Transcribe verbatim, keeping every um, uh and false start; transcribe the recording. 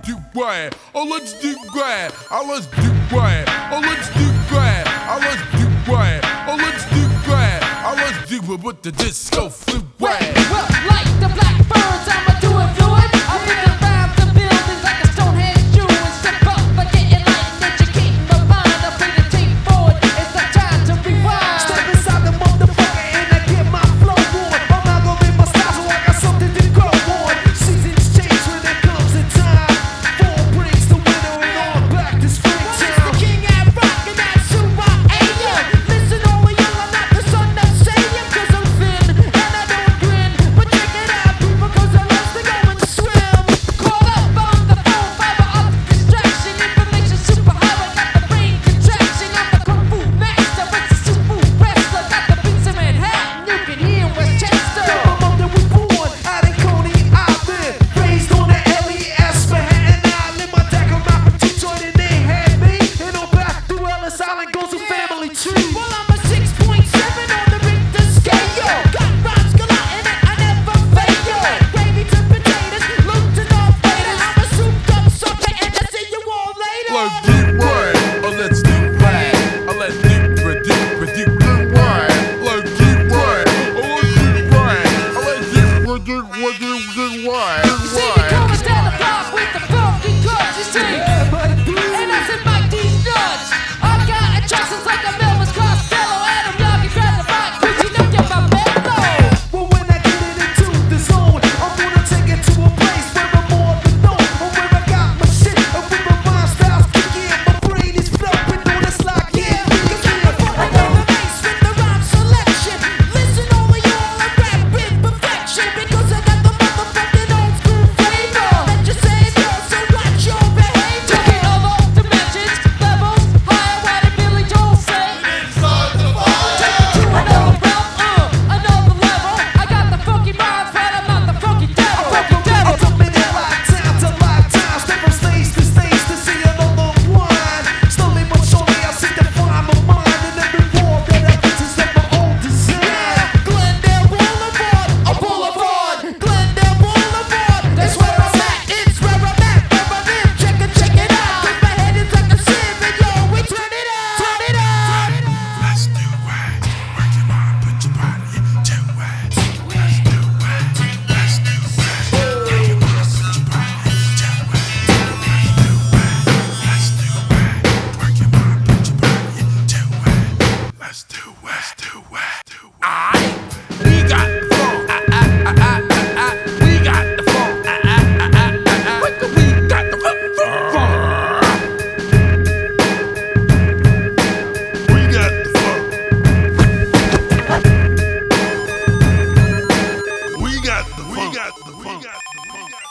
do what? Oh, let's do what? Oh, let's do what? Oh, let's do what? Oh, let's do what? Oh, let's do what? Oh, let's do it with the disco fluid. Well, like the blackbirds, I'ma do it fluid. I'll pick around the buildings like a Stonehenge Jew and step up, but getting light, educating my mind. I'll bring the tape forward. It's the time to rewind. Step inside the motherfucker and I get my flow on. I'm not gonna make my style, so I got something to grow on. Seasons change when there comes a time. Fall brings the winter and on back to springtime. Well, it's the king at rock and that's who I am. Listen, all of y'all, I'm not the son of Satan, 'cause I'm thin and I don't grin. But check it out, people, 'cause I love to go and swim. Call up on the phone, fiber optic distraction, information superhighway, got the brain contraction. I'm the kung fu master, it's a super wrestler, got the beats in Manhattan, you can hear in Westchester. My mother was born out in Coney Island, raised on the L E S Manhattan Island. My dad come out from Detroit and they had me. And on back through Ellis Island goes a family tree. Well, I'm a six point seven on the Richter scale. Got rhymes galore in it, I never fail. Gravy to potatoes, loot to North Vader. I'm a souped up sucker and I see you all later. Let's do what? Oh, let's do what? Oh, let's do what? Do what? Do what? Let's do what? Oh, let's do what? Oh, let's do what? Do what? Do what? You see me coming down the block with the funky cuts, you see. And I said, Mike, these nuts. I got attractions like a Melvis Costello. Adam, y'all can grab the mic, but you know you're my mellow. Well, when I get it into the zone, I'm gonna take it to a place where I'm more than known. Or where I got my shit, and where my mind style's kicking. My brain is flipping on this like, yeah, Cause I'm the fucking over bass with the rhyme selection. Listen, all of y'all, I rap with perfection. Because I got the motherfucking old school flavor. Let your savior, so watch your behavior. Taking over dimensions, levels, higher, why did Billy Joel say? Inside the fire. Take it to another realm, uh, another level. I got the funky rhymes, but I'm not the funky devil. Funky devil. I'm jumping in lifetime to lifetime, step from stage to stage to see another one. Slowly but surely I see the find my mind in every war that I get is of my own design. Glendale Boulevard, a boulevard. Glendale Boulevard, that's where I'm at. It's where I'm at, where I live. Check it, check it out. 'Cause my head is like a sieve, and yo, we turn it up, turn it up. Let's do it. Work your mind, put your body into it. Let's do it. Let's do it. Work your mind, put your body into it. Let's do it. Let's do it. Work your mind, put your body into it. Let's do it. Let's do it. Do it. Aight, we got the funk. Ah, ah, ah, ah, ah, ah. We got the funk. Ah, ah, ah, ah, ah, ah. We got the funk. We got the funk. We got the funk. We got the funk.